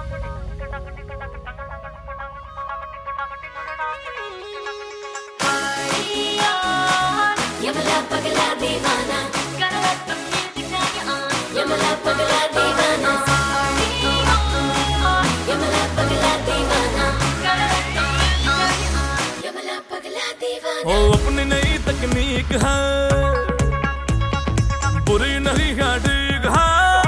ओ अपनी नई तकनीक है, बुरी नहीं है, ठीक है।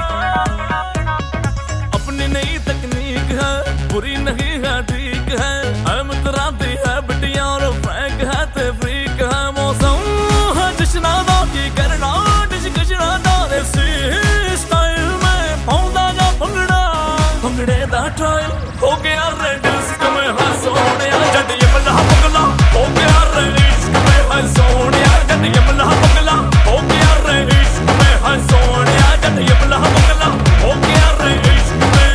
अपनी नई तकनीक है, बुरी नहीं है, ठीक है। हम तराती है बिटिया और फ्रैंक है ते फ्रीक है। मौसम है जश्ना दा की करना डिश कशना दा देसी स्टाइल में पौंदा जा भंगड़ा भंगड़े दा ट्रायल हो गया रेड इश्क में है सोनिया जट यमला पगला हो गया रे इश्क में है सोनिया जट यमला पगला हो गया रे इश्क में है सोनिया जट यमला पगला हो गया रे इश्क में।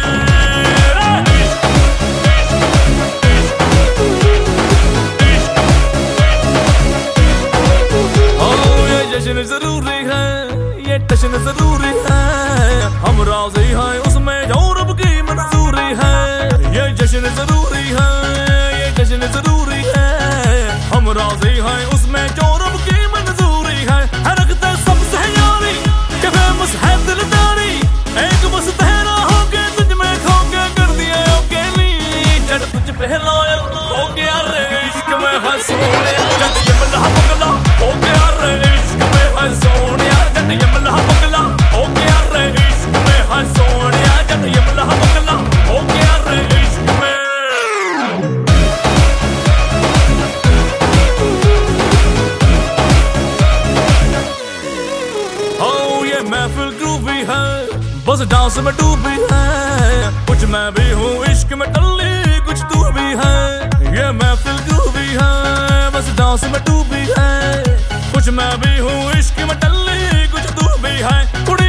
जश्न जरूरी है, ये टशन जरूरी है, हम राजी हैं उसमें जो रब की मंजूरी है। ये जश्न जरूरी है, ये जश्न जरूरी है, हम राजी हैं उसमें जो रब की मंजूरी है। रखते सबसे यारी के फेमस है दिलदारी, एक बस तेरा हो के तुझ में खो के कर दिए अकेली जब तुझ पे लॉयल हो गया रे इश्क में है सोनिया जब ये मल्ला पगला हो गया रे इश्क में है सोनिया जब ये मल्ला पगला हो गया रे इश्क में है सोनिया जब ये मल्ला पगला हो गया रे इश्क में। ओ ये महफिल ग्रूवी है, बस डांस में डूबी है, कुछ मैं भी हूँ इश्क में टल्ली कुछ तू भी है। ये महफिल ग्रूवी है, बस डांस में डूबी है, कुछ मैं भी हूँ इश्क में टल्ली कुछ तू भी है।